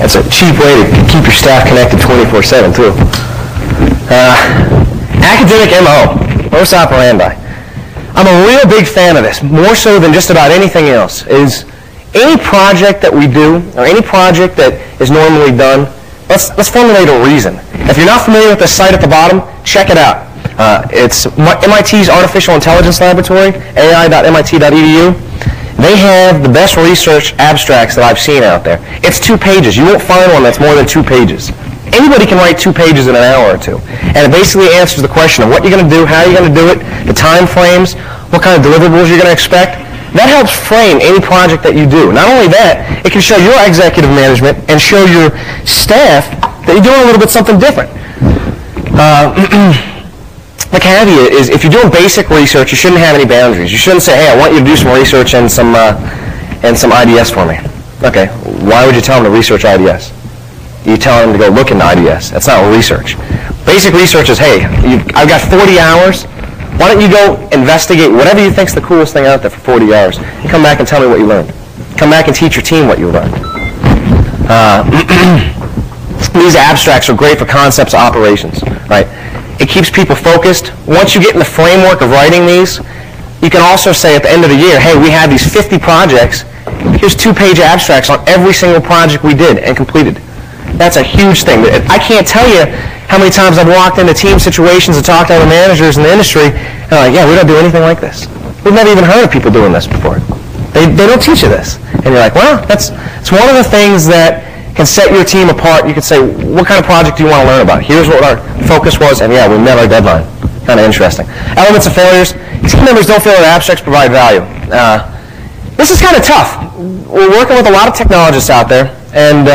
That's a cheap way to keep your staff connected 24/7 too. Academic MO, modus operandi. I'm a real big fan of this, more so than just about anything else, is any project that we do, or any project that is normally done, let's formulate a reason. If you're not familiar with the site at the bottom, check it out. It's MIT's Artificial Intelligence Laboratory, ai.mit.edu. They have the best research abstracts that I've seen out there. It's 2 pages. You won't find one that's more than 2 pages. Anybody can write 2 pages in an hour or two. And it basically answers the question of what you're going to do, how you're going to do it, the time frames, what kind of deliverables you're going to expect. That helps frame any project that you do. Not only that, it can show your executive management and show your staff that you're doing a little bit something different. The caveat is, if you're doing basic research, you shouldn't have any boundaries. You shouldn't say, hey, I want you to do some research and some IDS for me. Okay, why would you tell them to research IDS? You tell them to go look into IDS. That's not research. Basic research is, hey, I've got 40 hours. Why don't you go investigate whatever you think's the coolest thing out there for 40 hours and come back and tell me what you learned. Come back and teach your team what you learned. These abstracts are great for concepts of operations, right? It keeps people focused. Once you get in the framework of writing these, you can also say at the end of the year, hey, we had these 50 projects. Here's 2-page abstracts on every single project we did and completed. That's a huge thing. I can't tell you how many times I've walked into team situations and talked to other managers in the industry, and I'm like, yeah, we don't do anything like this. We've never even heard of people doing this before. They don't teach you this. And you're like, well, it's one of the things that can set your team apart. You can say, what kind of project do you want to learn about? Here's what our focus was, and yeah, we met our deadline. Kind of interesting. Elements of failures. Team members don't feel that abstracts provide value. This is kind of tough. We're working with a lot of technologists out there, and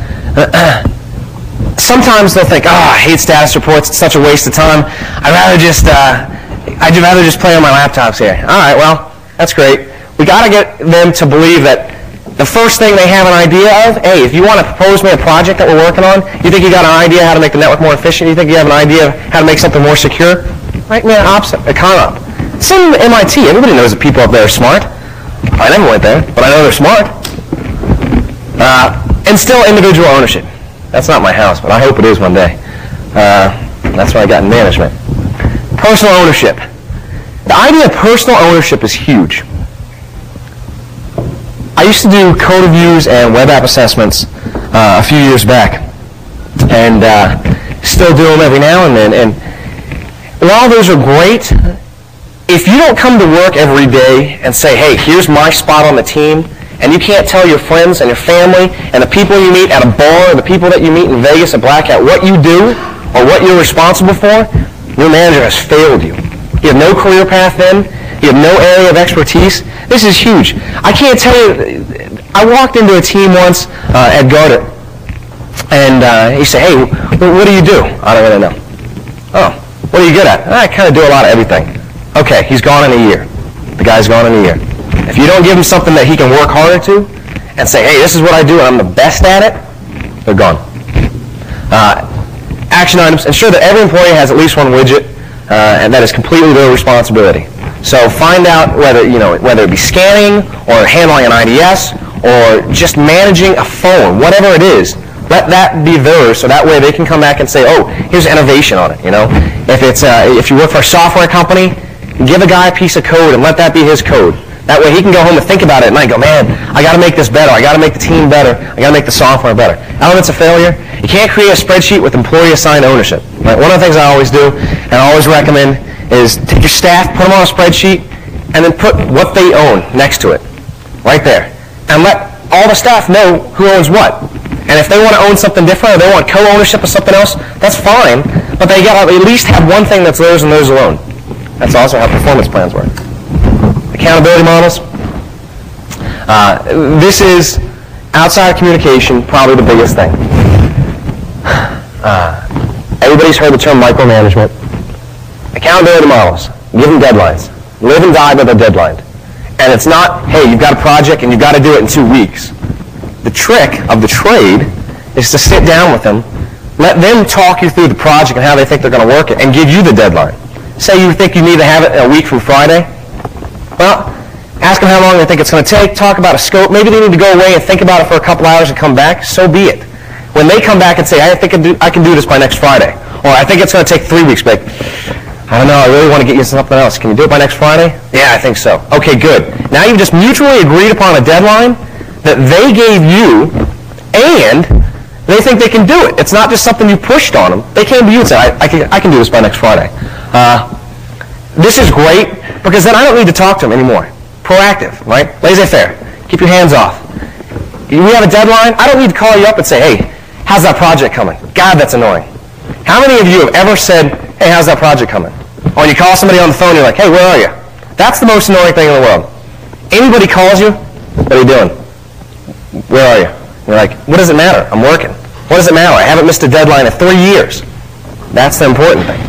sometimes they'll think, I hate status reports. It's such a waste of time. I'd rather just play on my laptops here. All right, well, that's great. We got to get them to believe that the first thing they have an idea of, hey, if you want to propose me a project that we're working on, you think you got an idea how to make the network more efficient, you think you have an idea of how to make something more secure, right? Man, opposite, a con-op. Some MIT, everybody knows that people up there are smart. I never went there, but I know they're smart. And still individual ownership. That's not my house, but I hope it is one day. That's what I got in management. Personal ownership. The idea of personal ownership is huge. I used to do code reviews and web app assessments a few years back, and still do them every now and then. And while those are great, if you don't come to work every day and say, hey, here's my spot on the team, and you can't tell your friends and your family and the people you meet at a bar or the people that you meet in Vegas at Blackout what you do or what you're responsible for, your manager has failed you. You have no career path then. You have no area of expertise. This is huge. I can't tell you. I walked into a team once at Goddard, and he said, hey, what do you do? I don't really know. Oh, what are you good at? I kind of do a lot of everything. Okay, he's gone in a year. The guy's gone in a year. If you don't give him something that he can work harder to and say, hey, this is what I do and I'm the best at it, they're gone. Action items. Ensure that every employee has at least one widget, and that is completely their responsibility. So find out whether it be scanning or handling an IDS or just managing a phone, whatever it is. Let that be theirs, so that way they can come back and say, oh, here's innovation on it. If you work for a software company, give a guy a piece of code and let that be his code. That way he can go home and think about it at night and go, man, I got to make this better. I got to make the team better. I got to make the software better. Elements of failure. You can't create a spreadsheet with employee-assigned ownership. Right? One of the things I always do and I always recommend is take your staff, put them on a spreadsheet, and then put what they own next to it, right there. And let all the staff know who owns what. And if they want to own something different or they want co-ownership of something else, that's fine. But they got to at least have one thing that's theirs and theirs alone. That's also how performance plans work. Accountability models. This is, outside of communication, probably the biggest thing. Everybody's heard the term micromanagement. Accountability models. Give them deadlines. Live and die by the deadline. And it's not, hey, you've got a project and you've got to do it in 2 weeks. The trick of the trade is to sit down with them, let them talk you through the project and how they think they're going to work it, and give you the deadline. Say you think you need to have it a week from Friday. Well, ask them how long they think it's going to take. Talk about a scope. Maybe they need to go away and think about it for a couple hours and come back. So be it. when they come back and say, I think I can do this by next Friday, or I think it's going to take 3 weeks, but I don't know, I really want to get you something else. Can you do it by next Friday? Yeah, I think so. Okay, good. Now you've just mutually agreed upon a deadline that they gave you, and they think they can do it. It's not just something you pushed on them. They came to you and said, I can do this by next Friday. This is great, because then I don't need to talk to them anymore. Proactive, right? Laissez-faire. Keep your hands off. We have a deadline. I don't need to call you up and say, hey, how's that project coming? God, that's annoying. How many of you have ever said, hey, how's that project coming? Or you call somebody on the phone, you're like, hey, where are you? That's the most annoying thing in the world. Anybody calls you, what are you doing? Where are you? You're like, what does it matter? I'm working. What does it matter? I haven't missed a deadline in 3 years. That's the important thing.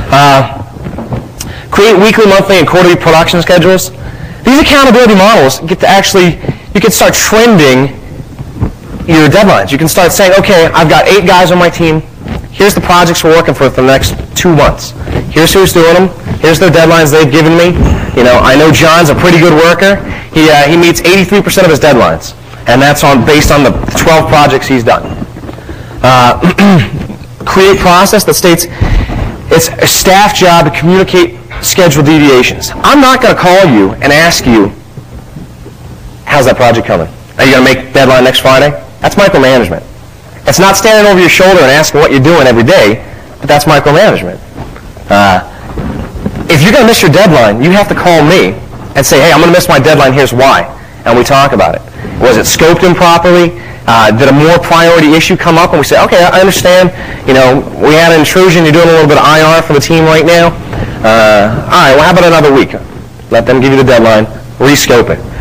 Create weekly, monthly, and quarterly production schedules. These accountability models get to actually, you can start trending your deadlines. You can start saying, okay, I've got 8 guys on my team. Here's the projects we're working for the next 2 months. Here's who's doing them. Here's the deadlines they've given me. You know, I know John's a pretty good worker. He meets 83% of his deadlines, and that's based on the 12 projects he's done. Create process that states it's a staff job to communicate schedule deviations. I'm not going to call you and ask you, how's that project coming? Are you going to make deadline next Friday? That's micromanagement. It's not standing over your shoulder and asking what you're doing every day, but that's micromanagement. If you're going to miss your deadline, you have to call me and say, hey, I'm going to miss my deadline, here's why. And we talk about it. Was it scoped improperly? Did a more priority issue come up? And we say, okay, I understand. You know, we had an intrusion. You're doing a little bit of IR for the team right now. All right, well, how about another week? Let them give you the deadline. Rescope it.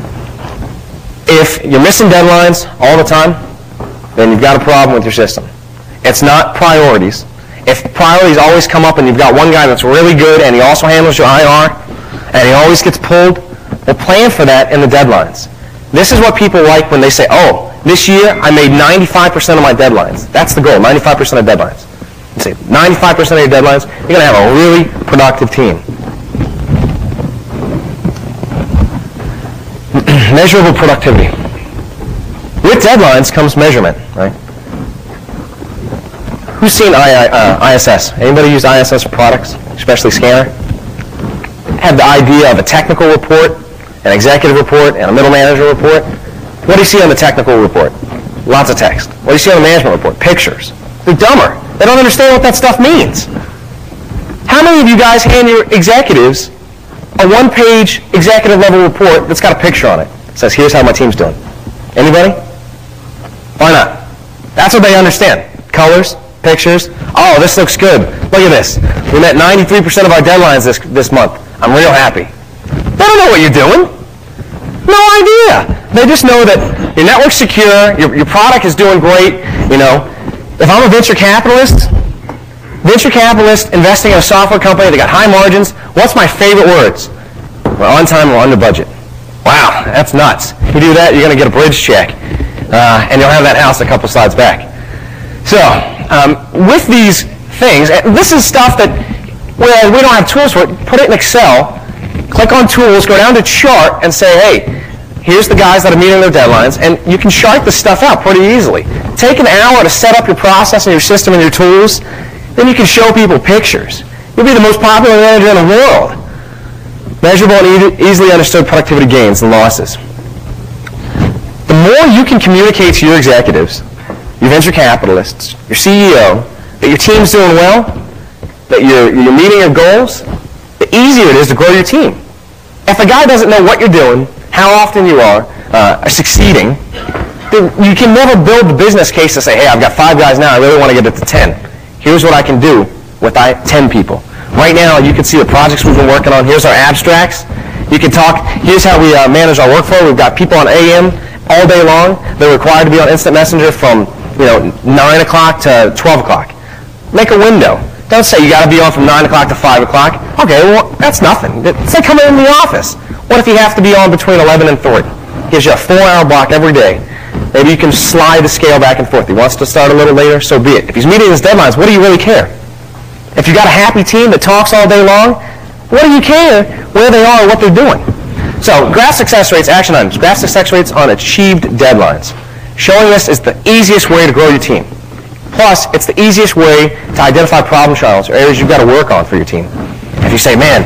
If you're missing deadlines all the time, then you've got a problem with your system. It's not priorities. If priorities always come up and you've got one guy that's really good and he also handles your IR and he always gets pulled, well, plan for that in the deadlines. This is what people like when they say, oh, this year I made 95% of my deadlines. That's the goal, 95% of deadlines. You say 95% of your deadlines, you're going to have a really productive team. Measurable productivity. With deadlines comes measurement, right? Who's seen ISS? Anybody use ISS for products, especially Scanner? Have the idea of a technical report, an executive report, and a middle manager report. What do you see on the technical report? Lots of text. What do you see on the management report? Pictures. They're dumber. They don't understand what that stuff means. How many of you guys hand your executives a one-page executive level report that's got a picture on it? It says, here's how my team's doing. Anybody? Why not? That's what they understand. Colors, pictures. Oh, this looks good. Look at this. We met 93% of our deadlines this month. I'm real happy. They don't know what you're doing. No idea. They just know that your network's secure, your product is doing great. You know, if I'm a venture capitalist investing in a software company that got high margins, what's my favorite words? We're on time, we're under budget. Wow, that's nuts. You do that, you're going to get a bridge check. And you'll have that house a couple slides back. So, with these things, this is stuff that, well, we don't have tools for it. Put it in Excel, click on Tools, go down to Chart, and say, hey, here's the guys that are meeting their deadlines, and you can chart this stuff out pretty easily. Take an hour to set up your process and your system and your tools, then you can show people pictures. You'll be the most popular manager in the world. Measurable and easily understood productivity gains and losses. The more you can communicate to your executives, your venture capitalists, your CEO, that your team's doing well, that you're meeting your goals, the easier it is to grow your team. If a guy doesn't know what you're doing, how often you are succeeding, then you can never build the business case to say, hey, I've got 5 guys now, I really want to get it to 10. Here's what I can do with 10 people. Right now, you can see the projects we've been working on. Here's our abstracts. You can talk, here's how we manage our workflow. We've got people on AM all day long. They're required to be on Instant Messenger from 9 o'clock to 12 o'clock. Make a window. Don't say you got to be on from 9 o'clock to 5 o'clock. Okay, well, that's nothing. It's like coming in the office. What if you have to be on between 11 and 3? Gives you a 4-hour block every day. Maybe you can slide the scale back and forth. He wants to start a little later, so be it. If he's meeting his deadlines, what do you really care? If you got a happy team that talks all day long, what do you care where they are or what they're doing? So, graph success rates, action items. Graph success rates on achieved deadlines. showing this is the easiest way to grow your team. Plus, it's the easiest way to identify problem child or areas you've got to work on for your team. If you say, man,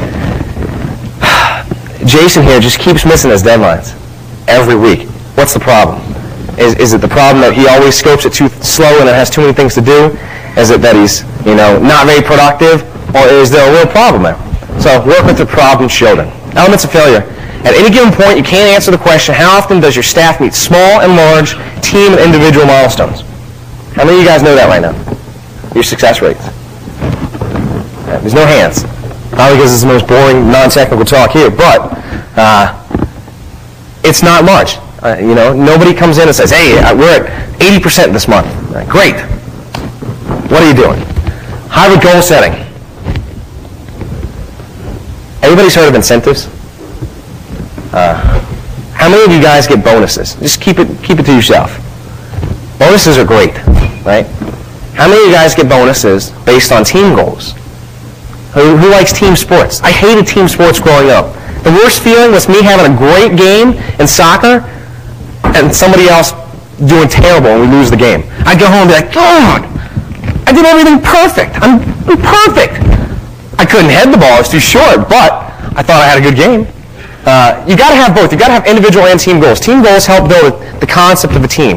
Jason here just keeps missing his deadlines every week. What's the problem? Is it the problem that he always scopes it too slow and it has too many things to do? Is it that he's, not very productive? Or is there a real problem there? So work with the problem children. Elements of failure. At any given point, you can't answer the question, how often does your staff meet small and large team and individual milestones? How many of you guys know that right now? Your success rates. There's no hands. Probably because it's the most boring, non-technical talk here, but it's not much. Nobody comes in and says, hey, we're at 80% this month. Great. What are you doing? Hybrid goal setting. Everybody's heard of incentives? How many of you guys get bonuses? Just keep it to yourself. Bonuses are great, right? How many of you guys get bonuses based on team goals? Who likes team sports? I hated team sports growing up. The worst feeling was me having a great game in soccer and somebody else doing terrible and we lose the game. I'd go home and be like, God, I did everything perfect. I'm perfect. I couldn't head the ball. It was too short, but I thought I had a good game. You got to have both. You got to have individual and team goals. Team goals help build the concept of a team.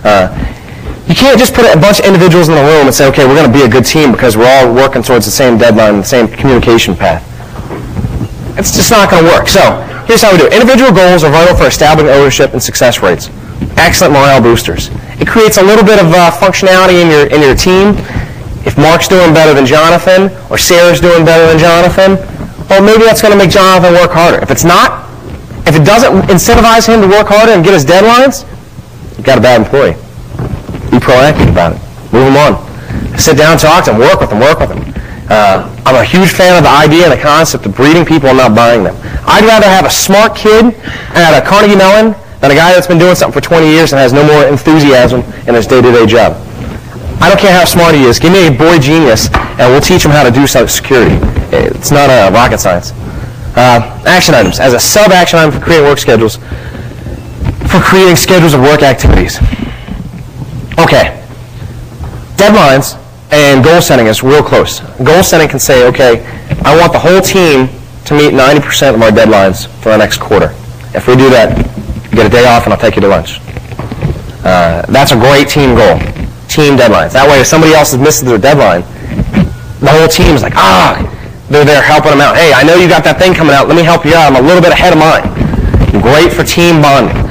You can't just put a bunch of individuals in the room and say, okay, we're going to be a good team because we're all working towards the same deadline and the same communication path. It's just not going to work. So here's how we do it. Individual goals are vital for establishing ownership and success rates. Excellent morale boosters. It creates a little bit of functionality in your team. If Mark's doing better than Jonathan or Sarah's doing better than Jonathan, well, maybe that's going to make Jonathan work harder. If it's not, if it doesn't incentivize him to work harder and get his deadlines, you've got a bad employee. Be proactive about it. Move them on. Sit down, talk to them, work with them. I'm a huge fan of the idea and the concept of breeding people and not buying them. I'd rather have a smart kid at a Carnegie Mellon than a guy that's been doing something for 20 years and has no more enthusiasm in his day-to-day job. I don't care how smart he is. Give me a boy genius, and we'll teach him how to do security. It's not rocket science. Action items. As a sub-action item for creating work schedules, for creating schedules of work activities. Okay. Deadlines and goal setting is real close. Goal setting can say, okay, I want the whole team to meet 90% of our deadlines for our next quarter. If we do that, you get a day off and I'll take you to lunch. That's a great team goal. Team deadlines. That way if somebody else is missing their deadline, the whole team is like, they're there helping them out. Hey, I know you got that thing coming out. Let me help you out. I'm a little bit ahead of mine. Great for team bonding.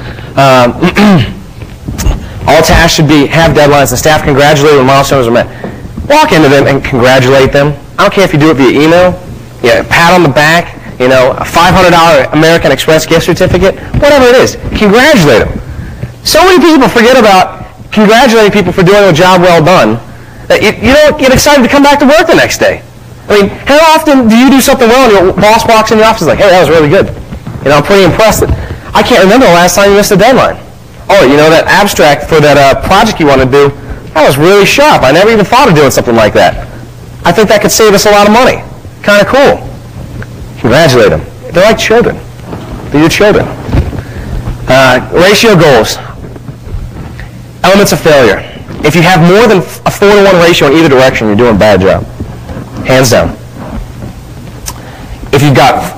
All tasks should have deadlines. The staff congratulate when milestones are met. Walk into them and congratulate them. I don't care if you do it via email, pat on the back, a $500 American Express gift certificate, whatever it is. Congratulate them. So many people forget about congratulating people for doing a job well done that you don't get excited to come back to work the next day. I mean, how often do you do something well and your boss walks in the office and is like, hey, that was really good. I'm pretty impressed. I can't remember the last time you missed a deadline. Oh, that abstract for that project you want to do, that was really sharp. I never even thought of doing something like that. I think that could save us a lot of money. Kind of cool. Congratulate them. They're like children. They're your children. Ratio goals. Elements of failure. If you have more than a 4-to-1 ratio in either direction, you're doing a bad job. Hands down. If you've got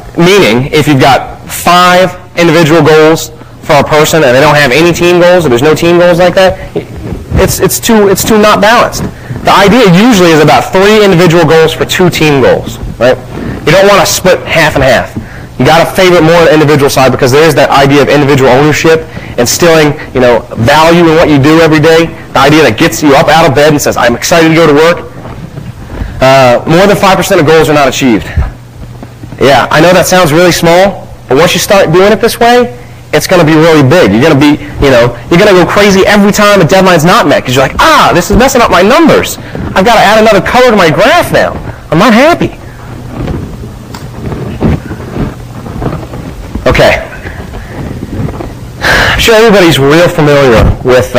5 individual goals for a person and they don't have any team goals or there's no team goals like that, it's too not balanced. The idea usually is about 3 individual goals for 2 team goals, right? You don't want to split half and half. You got to favor more on the individual side because there is that idea of individual ownership, instilling, value in what you do every day. The idea that gets you up out of bed and says, I'm excited to go to work. More than 5% of goals are not achieved. Yeah, I know that sounds really small, but once you start doing it this way, it's going to be really big. You're going to be, you're going to go crazy every time a deadline's not met because you're like, this is messing up my numbers. I've got to add another color to my graph now. I'm not happy. Okay. I'm sure everybody's real familiar with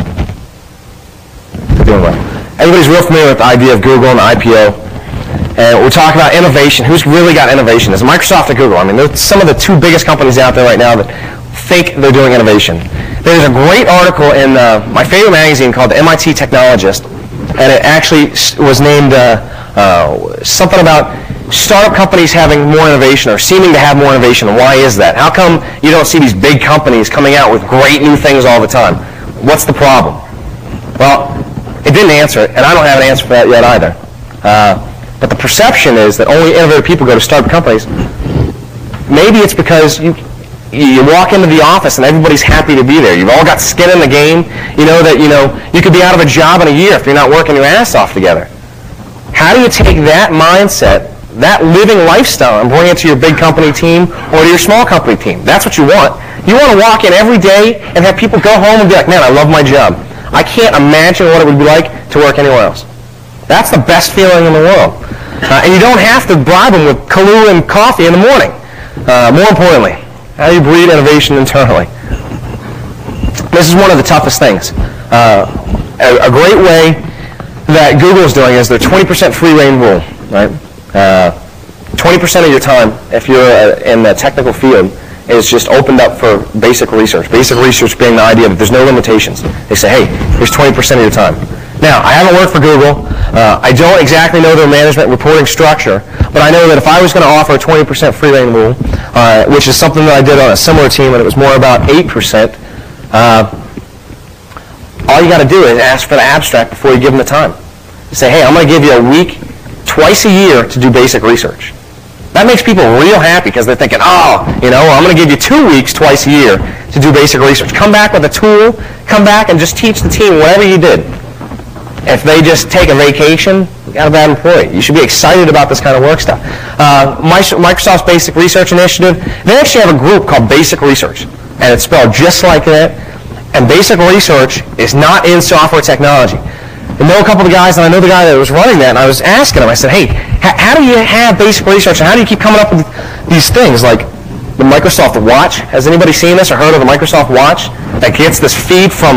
everybody's real familiar with the idea of Google and the IPO. And we're talking about innovation. Who's really got innovation? Is Microsoft or Google? I mean, they're some of the 2 biggest companies out there right now that think they're doing innovation. There's a great article in my favorite magazine called the MIT Technologist, and it actually was named something about startup companies having more innovation or seeming to have more innovation. And why is that? How come you don't see these big companies coming out with great new things all the time? What's the problem? Well, it didn't answer it, and I don't have an answer for that yet either. But the perception is that only innovative people go to startup companies. Maybe it's because you walk into the office and everybody's happy to be there. You've all got skin in the game. You know that you could be out of a job in a year if you're not working your ass off together. How do you take that mindset, that living lifestyle, and bring it to your big company team or to your small company team? That's what you want. You want to walk in every day and have people go home and be like, man, I love my job. I can't imagine what it would be like to work anywhere else. That's the best feeling in the world. And you don't have to bribe them with Kahlua and coffee in the morning. More importantly, how do you breed innovation internally? This is one of the toughest things. A great way that Google's doing is their 20% free reign rule, right? 20% of your time, if you're in the technical field, is just opened up for basic research. Basic research being the idea that there's no limitations. They say, hey, here's 20% of your time. Now, I haven't worked for Google. I don't exactly know their management reporting structure, but I know that if I was going to offer a 20% free reign rule, which is something that I did on a similar team, and it was more about 8%, all you got to do is ask for the abstract before you give them the time. You say, hey, I'm going to give you a week, twice a year to do basic research. That makes people real happy because they're thinking, oh, I'm going to give you 2 weeks twice a year to do basic research. Come back with a tool. Come back and just teach the team whatever you did. If they just take a vacation, you got a bad employee. You should be excited about this kind of work stuff. Microsoft's Basic Research Initiative, they actually have a group called Basic Research, and it's spelled just like that. And basic research is not in software technology. I know a couple of guys, and I know the guy that was running that, and I was asking him, I said, hey, how do you have basic research, and how do you keep coming up with these things like the Microsoft Watch? Has anybody seen this or heard of the Microsoft Watch that gets this feed from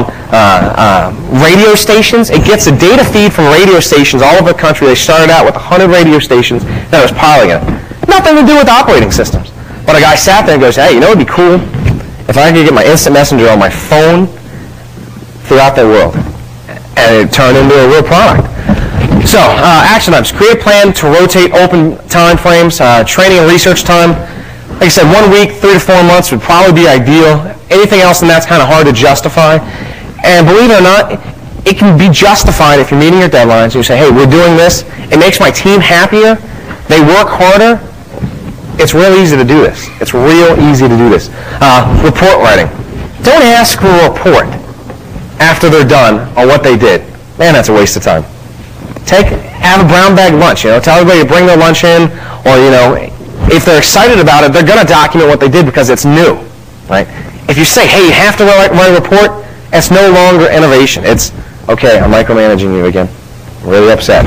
radio stations? It gets a data feed from radio stations all over the country. They started out with 100 radio stations that was piloting it. Nothing to do with operating systems. But a guy sat there and goes, hey, it would be cool if I could get my instant messenger on my phone throughout the world. And it turned into a real product. So, action items. Create a plan to rotate open time frames, training and research time. Like I said, 1 week, 3 to 4 months would probably be ideal. Anything else than that's kind of hard to justify. And believe it or not, it can be justified if you're meeting your deadlines and you say, hey, we're doing this. It makes my team happier. They work harder. It's real easy to do this. It's real easy to do this. Report writing. Don't ask for a report after they're done on what they did. Man, that's a waste of time. Have a brown bag lunch. Tell everybody to bring their lunch in, or if they're excited about it, they're going to document what they did because it's new, right? If you say, hey, you have to write a report, it's no longer innovation. It's, okay, I'm micromanaging you again. I'm really upset.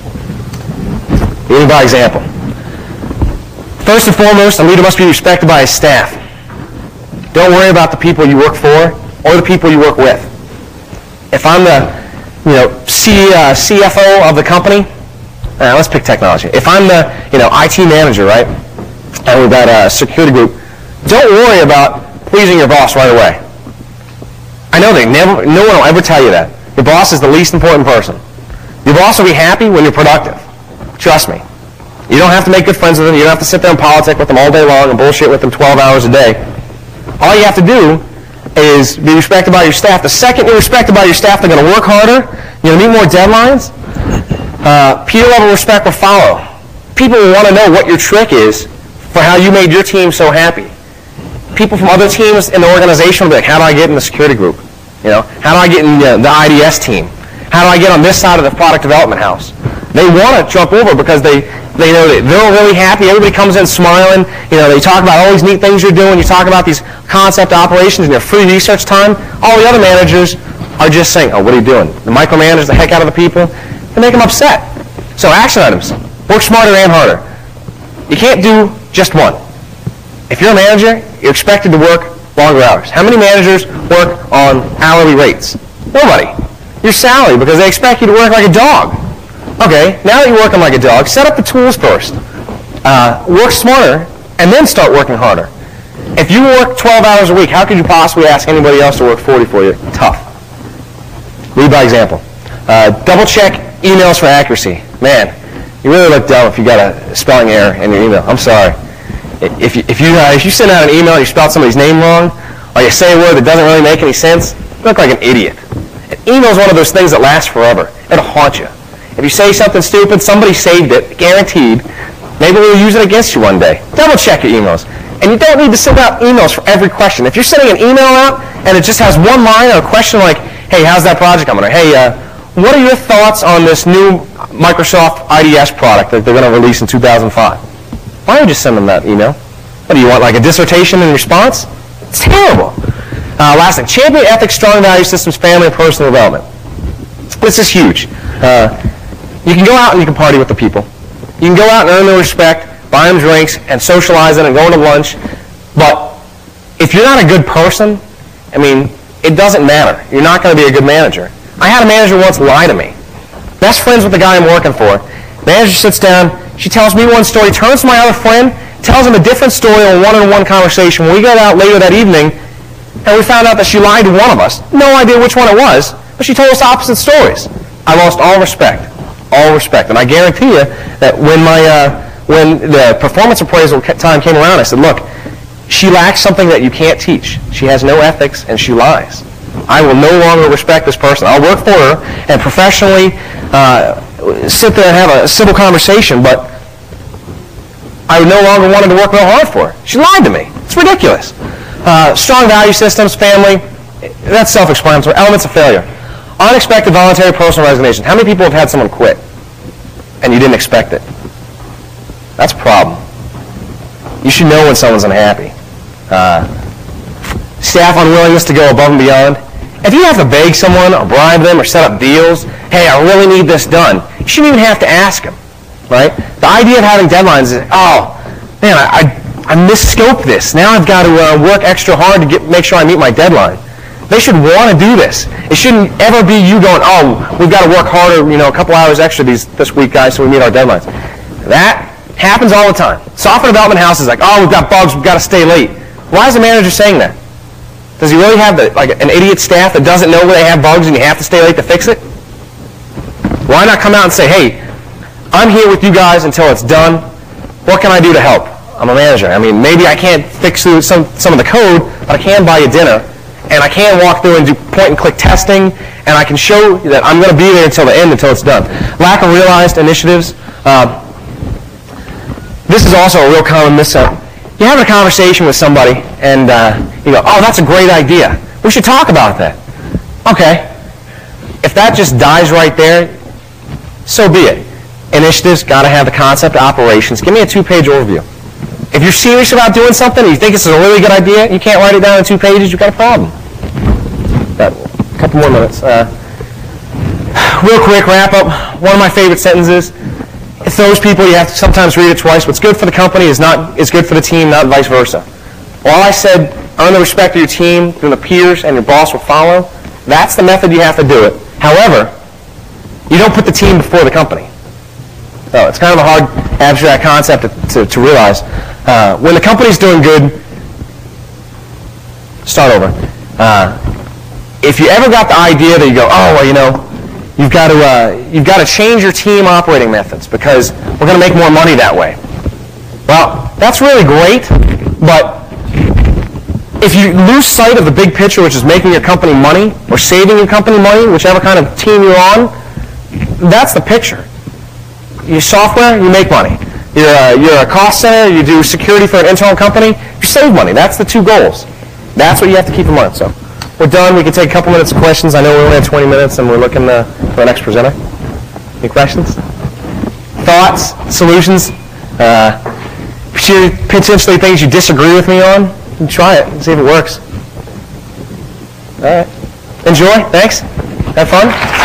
Leading by example. First and foremost, a leader must be respected by his staff. Don't worry about the people you work for or the people you work with. If I'm the CFO of the company, let's pick technology. If I'm the IT manager, right, and we've got a security group, don't worry about pleasing your boss right away. I know no one will ever tell you that. Your boss is the least important person. Your boss will be happy when you're productive. Trust me. You don't have to make good friends with them. You don't have to sit there and politic with them all day long and bullshit with them 12 hours a day. All you have to do is be respected by your staff. The second you're respected by your staff, they're going to work harder. You're going to meet more deadlines. Peer-level respect will follow. People will want to know what your trick is for how you made your team so happy. People from other teams in the organization will be like, how do I get in the security group? How do I get in the IDS team? How do I get on this side of the product development house? They want to jump over because they know that they're really happy. Everybody comes in smiling. They talk about all these neat things you're doing. You talk about these concept operations in your free research time. All the other managers are just saying, oh, what are you doing? The micromanage the heck out of the people. They make them upset. So action items. Work smarter and harder. You can't do just one. If you're a manager, you're expected to work longer hours. How many managers work on hourly rates? Nobody. Your salary, because they expect you to work like a dog. Okay, now that you're working like a dog, set up the tools first. Work smarter, and then start working harder. If you work 12 hours a week, how could you possibly ask anybody else to work 40 for you? Tough. Lead by example. Double check emails for accuracy. Man, you really look dumb if you got a spelling error in your email. I'm sorry. If you send out an email and you spelled somebody's name wrong, or you say a word that doesn't really make any sense, you look like an idiot. An email is one of those things that lasts forever. It'll haunt you. If you say something stupid, somebody saved it, guaranteed. Maybe we'll use it against you one day. Double check your emails. And you don't need to send out emails for every question. If you're sending an email out and it just has one line or a question like, hey, how's that project coming? Or, hey, what are your thoughts on this new Microsoft IDS product that they're going to release in 2005? Why don't you just send them that email? What do you want, like a dissertation in response? It's terrible. Last thing, champion ethics, strong value systems, family, and personal development. This is huge. You can go out and you can party with the people. You can go out and earn their respect, buy them drinks, and socialize them and go to lunch. But if you're not a good person, I mean, it doesn't matter. You're not going to be a good manager. I had a manager once lie to me. Best friends with the guy I'm working for. Manager sits down. She tells me one story, turns to my other friend, tells him a different story in a one-on-one conversation. When we got out later that evening, and we found out that she lied to one of us. No idea which one it was, but she told us opposite stories. I lost all respect. All respect. And I guarantee you that when the performance appraisal time came around, I said, look, she lacks something that you can't teach. She has no ethics, and she lies. I will no longer respect this person. I'll work for her and professionally sit there and have a civil conversation, but I no longer wanted to work real hard for her. She lied to me. It's ridiculous. Strong value systems, family, that's self-explanatory. Elements of failure. Unexpected voluntary personal resignation. How many people have had someone quit and you didn't expect it? That's a problem. You should know when someone's unhappy. Staff unwillingness to go above and beyond. If you have to beg someone or bribe them or set up deals, hey, I really need this done, you shouldn't even have to ask them, right? The idea of having deadlines is, oh, man, I misscoped this. Now I've got to work extra hard to make sure I meet my deadline. They should want to do this. It shouldn't ever be you going, oh, we've got to work harder, a couple hours extra this week, guys, so we meet our deadlines. That happens all the time. Software development house is like, oh, we've got bugs, we've got to stay late. Why is the manager saying that? Does he really have an idiot staff that doesn't know where they have bugs and you have to stay late to fix it? Why not come out and say, hey, I'm here with you guys until it's done. What can I do to help? I'm a manager. I mean, maybe I can't fix some of the code, but I can buy you dinner. And I can walk through and do point-and-click testing, and I can show that I'm going to be there until the end, until it's done. Lack of realized initiatives. This is also a real common miss-up. You have a conversation with somebody, and you go, oh, that's a great idea. We should talk about that. Okay. If that just dies right there, so be it. Initiatives, got to have the concept, operations. Give me a 2-page overview. If you're serious about doing something and you think this is a really good idea, you can't write it down in 2 pages, you've got a problem. Got a couple more minutes. Real quick wrap up. One of my favorite sentences. It's those people, you have to sometimes read it twice. What's good for the company is good for the team, not vice versa. While I said earn the respect of your team, then the peers and your boss will follow, that's the method you have to do it. However, you don't put the team before the company. So it's kind of a hard abstract concept to realize. When the company's doing good, start over. If you ever got the idea that you go, oh, well, you've got to change your team operating methods because we're going to make more money that way. Well, that's really great, but if you lose sight of the big picture, which is making your company money or saving your company money, whichever kind of team you're on, that's the picture. Your software, you make money. You're a cost center, you do security for an internal company, you save money. That's the 2 goals. That's what you have to keep in mind. So we're done. We can take a couple minutes of questions. I know we only have 20 minutes, and we're looking for the next presenter. Any questions? Thoughts? Solutions? Potentially things you disagree with me on? You try it and see if it works. All right. Enjoy. Thanks. Have fun.